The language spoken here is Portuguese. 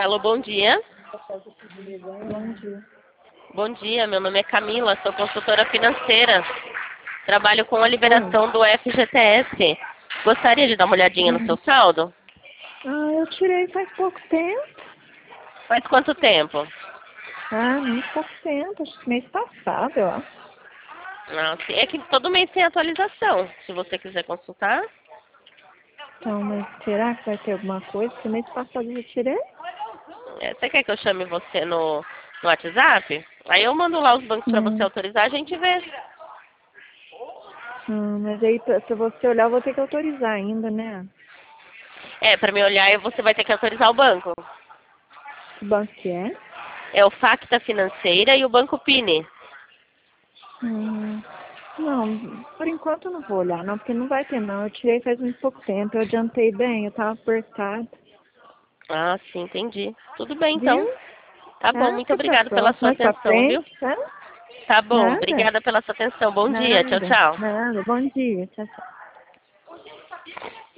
Alô, bom dia. Bom dia. Bom dia, meu nome é Camila, sou consultora financeira. Trabalho com a Oi. liberação do FGTS. Gostaria de dar uma olhadinha no seu saldo? Eu tirei faz pouco tempo. Faz quanto tempo? Muito pouco tempo. Acho que mês passado, eu acho. Não, é que todo mês tem atualização. Se você quiser consultar. Então, mas será que vai ter alguma coisa? Porque mês passado eu tirei. Você quer que eu chame você no WhatsApp? Aí eu mando lá os bancos para você Hum. autorizar, a gente vê. Mas aí, se você olhar, eu vou ter que autorizar ainda, né? Para me olhar, você vai ter que autorizar o banco. Que banco que é? É o Facta Financeira e o Banco Pini. Não, por enquanto eu não vou olhar, não, porque não vai ter, não. Eu tirei faz muito pouco tempo. Eu adiantei bem, eu tava apertado. Ah, sim, entendi. Tudo bem, Viu? então. Tá bom, muito Fica pra obrigada pela próxima, sua mais pra atenção, viu? frente, tá? Tá bom, Nada, obrigada pela sua atenção. Bom dia, tchau, nada, tchau. nada. Bom dia, tchau, tchau.